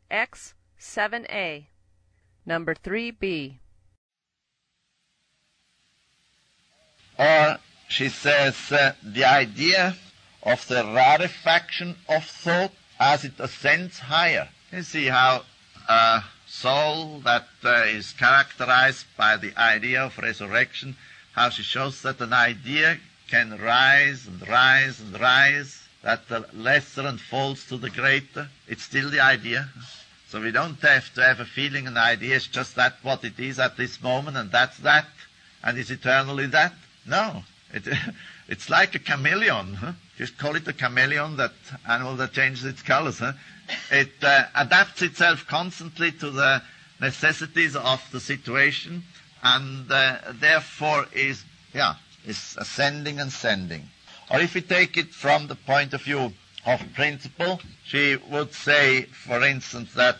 X 7A. Number 3B. Or she says the idea of the rarefaction of thought as it ascends higher. You see how a soul that is characterized by the idea of resurrection, how she shows that an idea can rise and rise and rise, that the lesser unfolds to the greater. It's still the idea. So we don't have to have a feeling an idea is just that what it is at this moment, and that's that, and is eternally that. No. It's like a chameleon. Huh? Just call it a chameleon, that animal that changes its colors. Huh? It adapts itself constantly to the necessities of the situation, and therefore is ascending and ascending. Or if we take it from the point of view of principle, she would say, for instance, that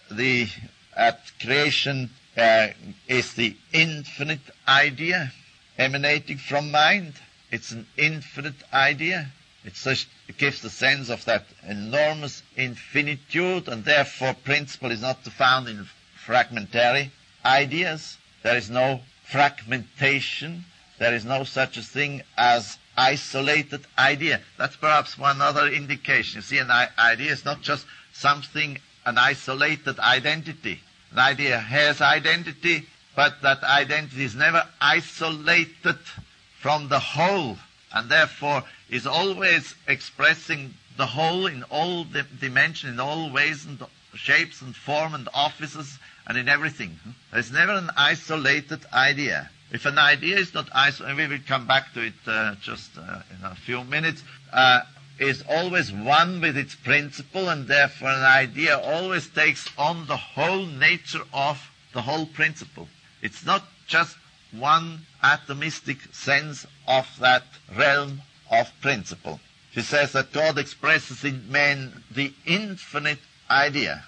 at creation is the infinite idea emanating from mind. It's an infinite idea. It gives the sense of that enormous infinitude, and therefore principle is not found in fragmentary ideas. There is no fragmentation. There is no such a thing as isolated idea. That's perhaps one other indication. You see, an idea is not just something, an isolated identity. An idea has identity, but that identity is never isolated from the whole, and therefore is always expressing the whole in all dimensions, in all ways and shapes and form and offices and in everything. There's never an isolated idea. If an idea is not isolated, we will come back to it just in a few minutes, is always one with its principle, and therefore an idea always takes on the whole nature of the whole principle. It's not just one atomistic sense of that realm of principle. She says that God expresses in man the infinite idea,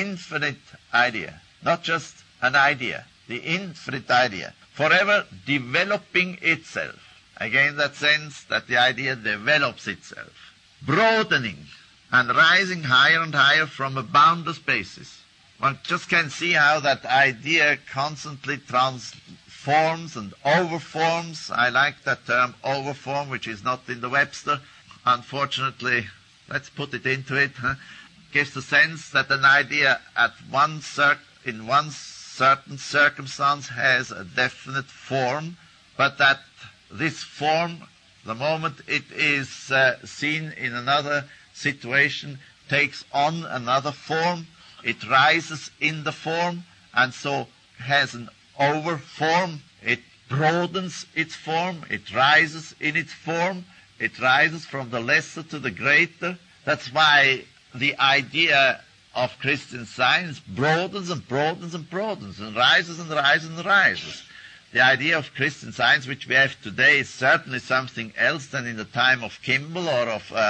not just an idea, the infinite idea, forever developing itself. Again, that sense that the idea develops itself, broadening and rising higher and higher from a boundless basis. One just can see how that idea constantly transforms and overforms. I like that term, overform, which is not in the Webster. Unfortunately, let's put it into it. Gives the sense that an idea in one certain circumstance has a definite form, but that this form, the moment it is seen in another situation, takes on another form. It rises in the form, and so has an over form. It broadens its form. It rises in its form. It rises from the lesser to the greater. That's why the idea of Christian Science broadens and broadens and broadens, and rises and rises and rises. The idea of Christian Science which we have today is certainly something else than in the time of Kimball or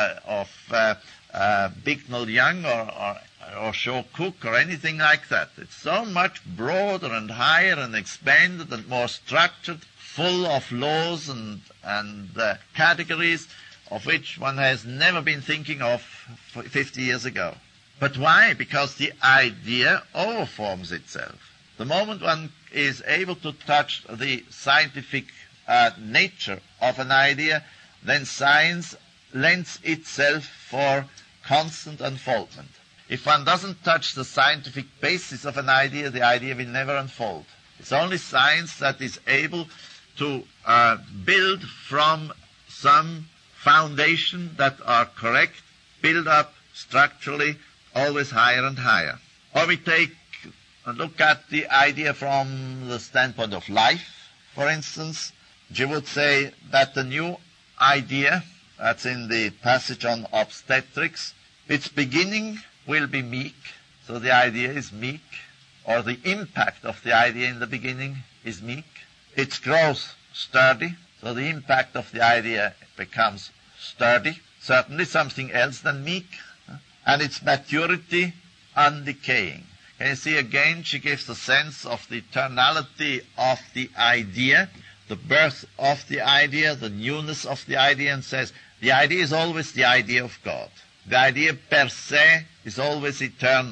of Bicknell Young or Shaw Cook or anything like that. It's so much broader and higher and expanded and more structured, full of laws and categories of which one has never been thinking of 50 years ago. But why? Because the idea overforms itself. The moment one is able to touch the scientific nature of an idea, then science lends itself for constant unfoldment. If one doesn't touch the scientific basis of an idea, the idea will never unfold. It's only science that is able to build from some foundation that are correct, build up structurally, always higher and higher. Or we take and look at the idea from the standpoint of life, for instance. You would say that the new idea, that's in the passage on obstetrics, its beginning will be meek, so the idea is meek, or the impact of the idea in the beginning is meek. Its growth sturdy, so the impact of the idea becomes sturdy, certainly something else than meek, and its maturity undecaying. Can you see again, she gives the sense of the eternality of the idea, the birth of the idea, the newness of the idea, and says the idea is always the idea of God. The idea per se is always eternal.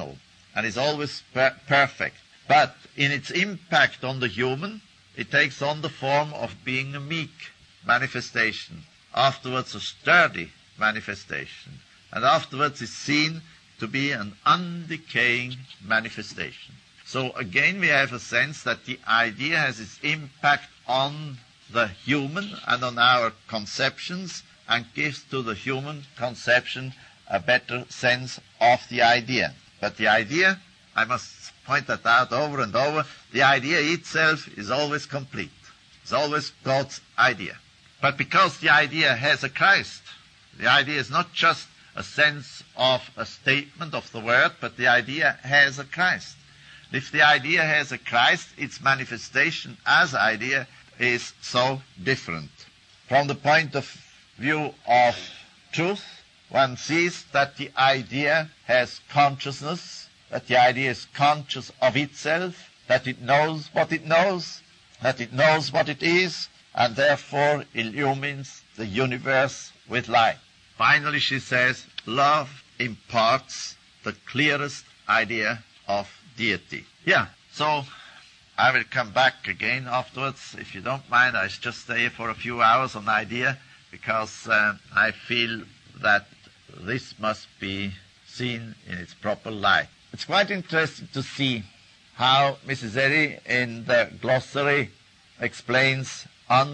and is always perfect. But in its impact on the human, it takes on the form of being a meek manifestation, afterwards a sturdy manifestation, and afterwards is seen to be an undecaying manifestation. So again we have a sense that the idea has its impact on the human and on our conceptions, and gives to the human conception a better sense of the idea. But the idea, I must point that out over and over, the idea itself is always complete. It's always God's idea. But because the idea has a Christ, the idea is not just a sense of a statement of the word, but the idea has a Christ. If the idea has a Christ, its manifestation as idea is so different. From the point of view of truth, one sees that the idea has consciousness, that the idea is conscious of itself, that it knows what it knows, that it knows what it is, and therefore illumines the universe with light. Finally, she says, love imparts the clearest idea of deity. Yeah, so I will come back again afterwards. If you don't mind, I just stay here for a few hours on idea, because I feel that this must be seen in its proper light. It's quite interesting to see how Mrs. Eddy in the glossary explains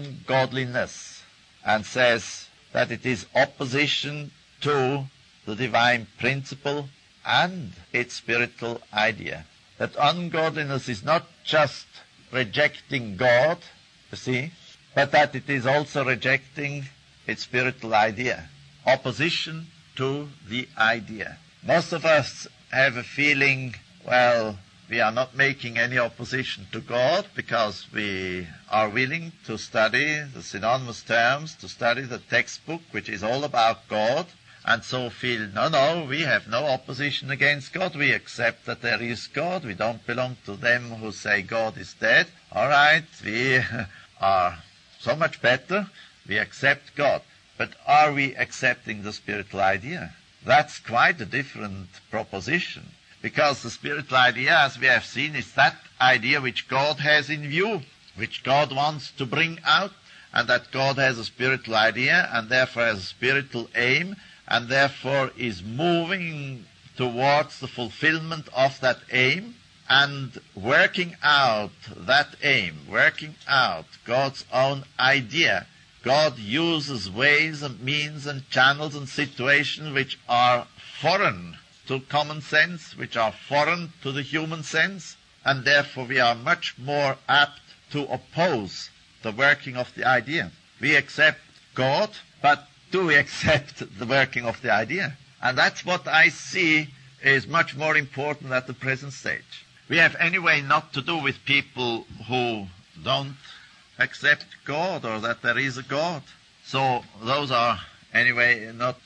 ungodliness and says that it is opposition to the divine principle and its spiritual idea. That ungodliness is not just rejecting God, you see, but that it is also rejecting its spiritual idea. Opposition to the idea. Most of us have a feeling, well, we are not making any opposition to God because we are willing to study the synonymous terms, to study the textbook, which is all about God, and so feel, no, we have no opposition against God. We accept that there is God. We don't belong to them who say God is dead. All right, we are so much better. We accept God. But are we accepting the spiritual idea? That's quite a different proposition. Because the spiritual idea, as we have seen, is that idea which God has in view, which God wants to bring out, and that God has a spiritual idea, and therefore has a spiritual aim, and therefore is moving towards the fulfillment of that aim, and working out that aim, working out God's own idea. God uses ways and means and channels and situations which are foreign to common sense, which are foreign to the human sense, and therefore we are much more apt to oppose the working of the idea. We accept God, but do we accept the working of the idea? And that's what I see is much more important at the present stage. We have anyway not to do with people who don't accept God or that there is a God. So those are anyway not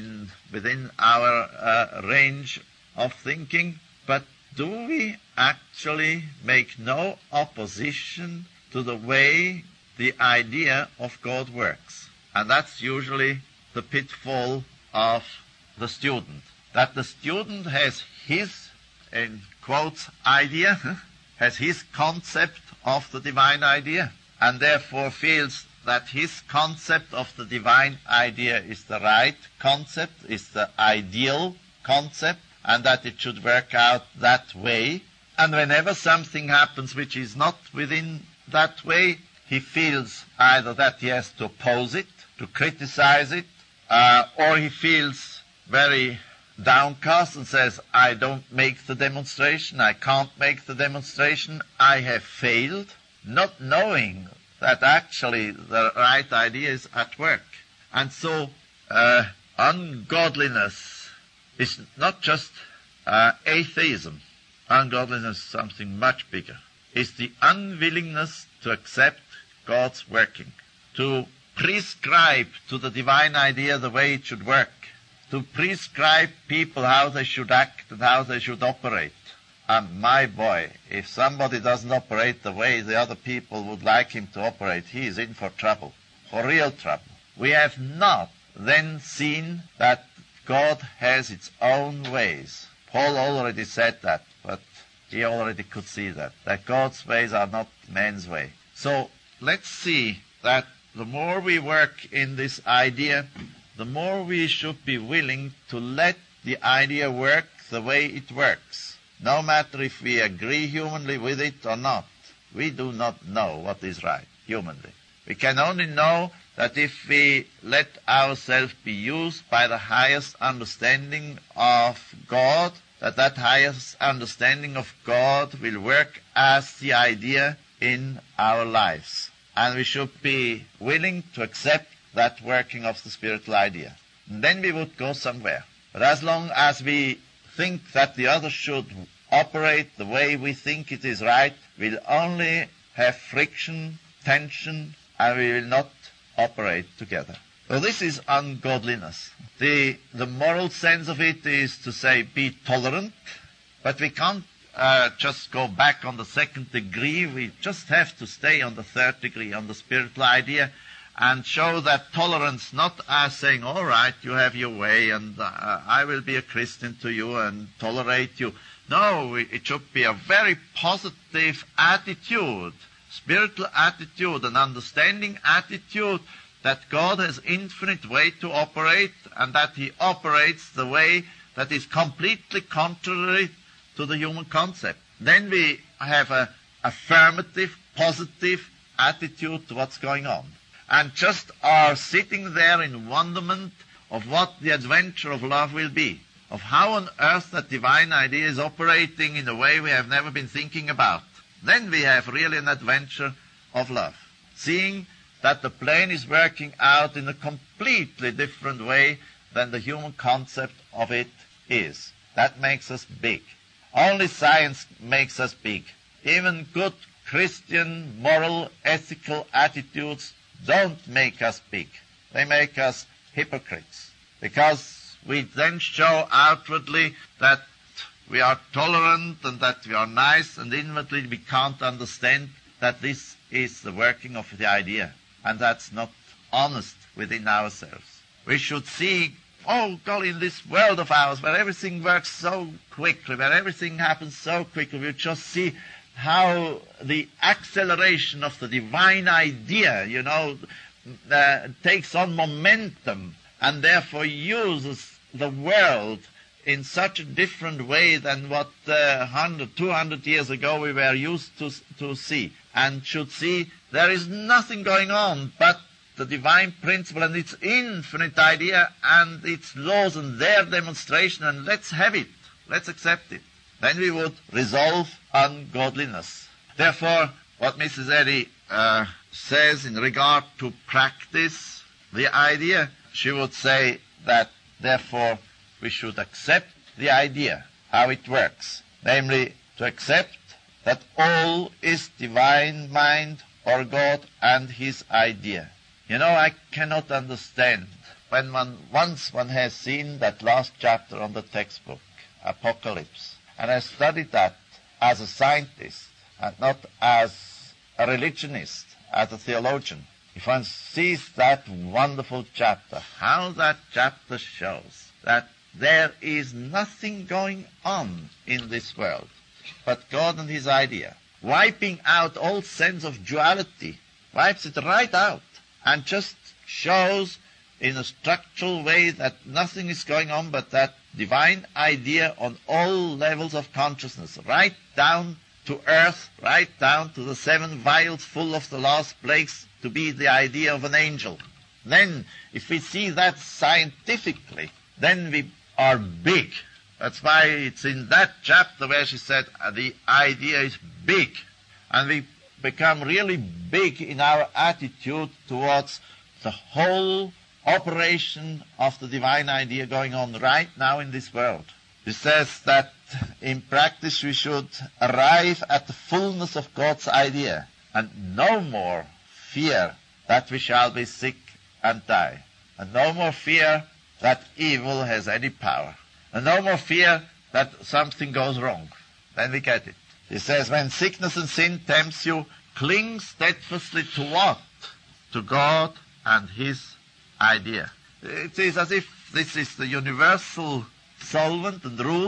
within our range of thinking. But do we actually make no opposition to the way the idea of God works? And that's usually the pitfall of the student. That the student has his, in quotes, idea, has his concept of the divine idea, and therefore feels that his concept of the divine idea is the right concept, is the ideal concept, and that it should work out that way. And whenever something happens which is not within that way, he feels either that he has to oppose it, to criticize it, or he feels very downcast and says, I don't make the demonstration, I can't make the demonstration, I have failed, not knowing that actually the right idea is at work. And so ungodliness is not just atheism. Ungodliness is something much bigger. It's the unwillingness to accept God's working, to prescribe to the divine idea the way it should work, to prescribe people how they should act and how they should operate. And my boy, if somebody doesn't operate the way the other people would like him to operate, he is in for trouble, for real trouble. We have not then seen that God has its own ways. Paul already said that, but he already could see that God's ways are not man's way. So let's see that the more we work in this idea, the more we should be willing to let the idea work the way it works. No matter if we agree humanly with it or not, we do not know what is right humanly. We can only know that if we let ourselves be used by the highest understanding of God, that highest understanding of God will work as the idea in our lives. And we should be willing to accept that working of the spiritual idea. And then we would go somewhere. But as long as we think that the other should operate the way we think it is right, we'll only have friction, tension, and we will not operate together. So this is ungodliness. The moral sense of it is to say, be tolerant, but we can't just go back on the second degree. We just have to stay on the third degree, on the spiritual idea, and show that tolerance not as saying, all right, you have your way, and I will be a Christian to you and tolerate you. No, it should be a very positive attitude, spiritual attitude, an understanding attitude that God has infinite way to operate, and that he operates the way that is completely contrary to the human concept. Then we have an affirmative, positive attitude to what's going on, and just are sitting there in wonderment of what the adventure of love will be, of how on earth that divine idea is operating in a way we have never been thinking about. Then we have really an adventure of love, seeing that the plane is working out in a completely different way than the human concept of it is. That makes us big. Only science makes us big. Even good Christian, moral, ethical attitudes don't make us big. They make us hypocrites, because we then show outwardly that we are tolerant and that we are nice, and inwardly we can't understand that this is the working of the idea. And that's not honest within ourselves. We should see, oh golly, in this world of ours where everything works so quickly, where everything happens so quickly, we just see how the acceleration of the divine idea, takes on momentum, and therefore uses the world in such a different way than what 100, 200 years ago we were used to see, and should see there is nothing going on but the divine principle and its infinite idea and its laws and their demonstration, and let's have it. Let's accept it. Then we would resolve ungodliness. Therefore, what Mrs. Eddy says in regard to practice the idea, she would say that, therefore, we should accept the idea, how it works. Namely, to accept that all is divine mind or God and his idea. I cannot understand when once one has seen that last chapter on the textbook, Apocalypse, and has studied that as a scientist and not as a religionist, as a theologian. If one sees that wonderful chapter, how that chapter shows that there is nothing going on in this world but God and his idea, wiping out all sense of duality, wipes it right out, and just shows in a structural way that nothing is going on but that divine idea on all levels of consciousness, right down to earth, right down to the 7 vials full of the last plagues to be the idea of an angel. Then, if we see that scientifically, then we are big. That's why it's in that chapter where she said the idea is big. And we become really big in our attitude towards the whole operation of the divine idea going on right now in this world. It says that in practice we should arrive at the fullness of God's idea and no more fear that we shall be sick and die, and no more fear that evil has any power, and no more fear that something goes wrong. Then we get it. He says, when sickness and sin tempts you, cling steadfastly to what? To God and his idea. It is as if this is the universal solvent and rule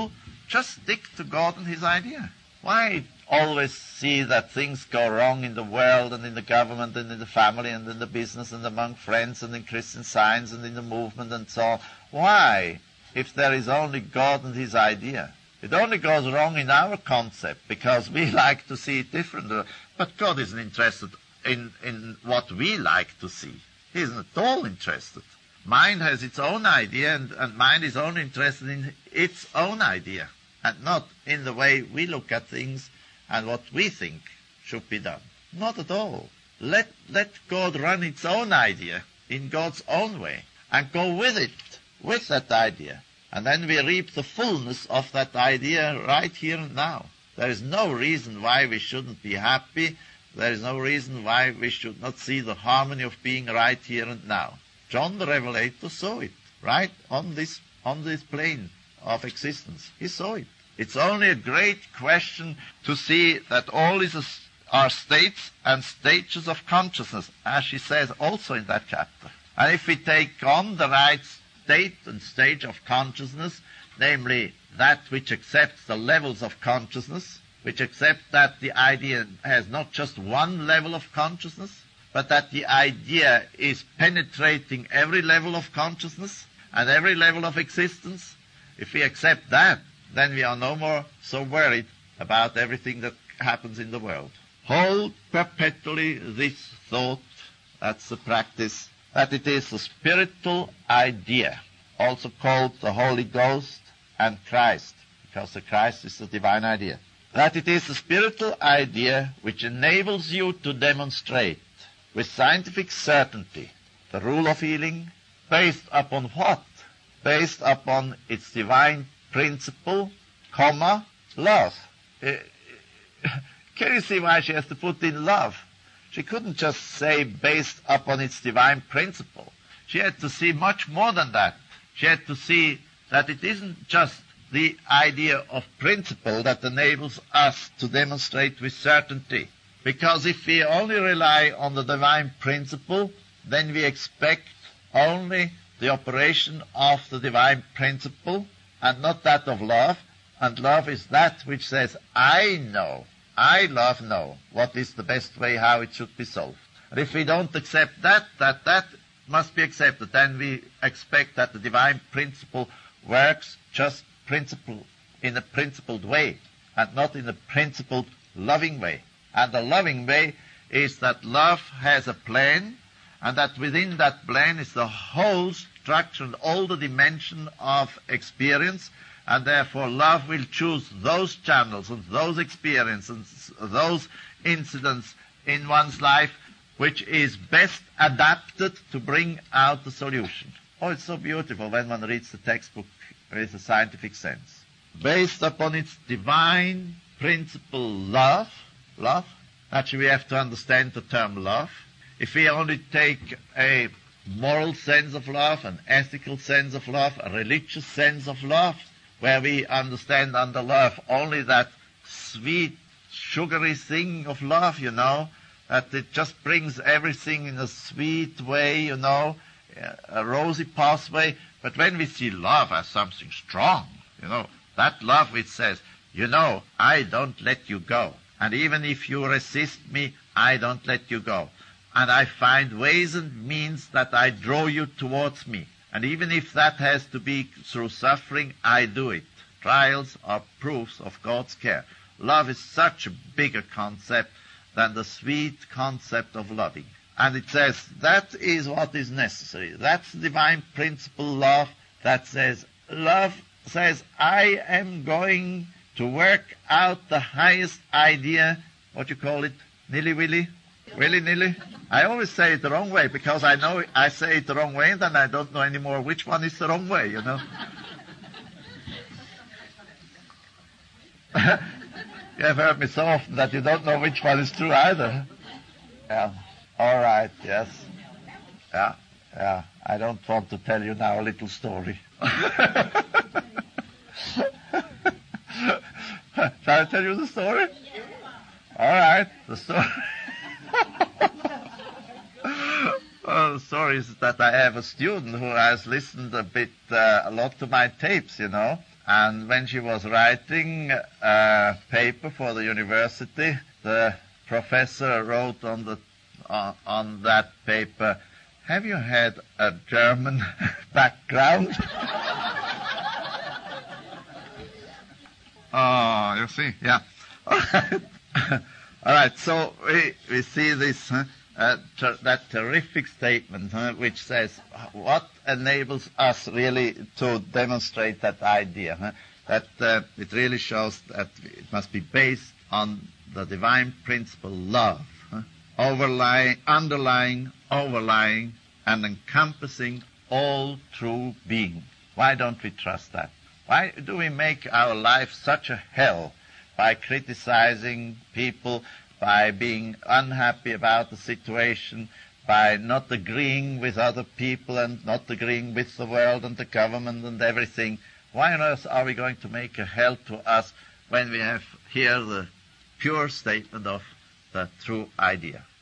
Just stick to God and his idea. Why always see that things go wrong in the world and in the government and in the family and in the business and among friends and in Christian Science and in the movement and so on? Why, if there is only God and his idea? It only goes wrong in our concept because we like to see it differently. But God isn't interested in what we like to see. He isn't at all interested. Mind has its own idea, and mind is only interested in its own idea, and not in the way we look at things and what we think should be done. Not at all. Let God run its own idea in God's own way, and go with it, with that idea. And then we reap the fullness of that idea right here and now. There is no reason why we shouldn't be happy. There is no reason why we should not see the harmony of being right here and now. John the Revelator saw it, right on this plane of existence. He saw it. It's only a great question to see that all are states and stages of consciousness, as she says also in that chapter. And if we take on the right state and stage of consciousness, namely that which accepts the levels of consciousness, which accepts that the idea has not just one level of consciousness, but that the idea is penetrating every level of consciousness and every level of existence. If we accept that, then we are no more so worried about everything that happens in the world. Hold perpetually this thought, that's the practice, that it is the spiritual idea, also called the Holy Ghost and Christ, because the Christ is the divine idea. That it is the spiritual idea which enables you to demonstrate with scientific certainty the rule of healing, based upon what? Based upon its divine principle, love. Can you see why she has to put in love? She couldn't just say based upon its divine principle. She had to see much more than that. She had to see that it isn't just the idea of principle that enables us to demonstrate with certainty. Because if we only rely on the divine principle, then we expect only the operation of the divine principle and not that of love. And love is that which says, I know, I love know what is the best way how it should be solved. And if we don't accept that must be accepted, then we expect that the divine principle works just in a principled way and not in a principled loving way. And the loving way is that love has a plan, and that within that plan is the whole structure and all the dimension of experience, and therefore love will choose those channels and those experiences, those incidents in one's life which is best adapted to bring out the solution. Oh, it's so beautiful when one reads the textbook with a scientific sense. Based upon its divine principle, love, actually we have to understand the term love. If we only take a moral sense of love, an ethical sense of love, a religious sense of love, where we understand under love only that sweet, sugary thing of love, that it just brings everything in a sweet way, a rosy pathway. But when we see love as something strong, that love which says, I don't let you go. And even if you resist me, I don't let you go. And I find ways and means that I draw you towards me. And even if that has to be through suffering, I do it. Trials are proofs of God's care. Love is such a bigger concept than the sweet concept of loving. And it says that is what is necessary. That's the divine principle, love, that says, love says, I am going to work out the highest idea, what you call it, nilly-willy, willy-nilly. I always say it the wrong way because I know I say it the wrong way and then I don't know anymore which one is the wrong way, You have heard me so often that you don't know which one is true either. Yeah. All right, yes. Yeah. I don't want to tell you now a little story. Shall I tell you the story? All right, the story. Well, the story is that I have a student who has listened a lot to my tapes, And when she was writing a paper for the university, the professor wrote on that paper, "Have you had a German background?" Oh, you see, yeah. All right, so we see this, that terrific statement, which says what enables us really to demonstrate that idea, that it really shows that it must be based on the divine principle love, underlying, overlying, and encompassing all true being. Why don't we trust that? Why do we make our life such a hell by criticizing people, by being unhappy about the situation, by not agreeing with other people and not agreeing with the world and the government and everything? Why on earth are we going to make a hell to us when we have here the pure statement of the true idea?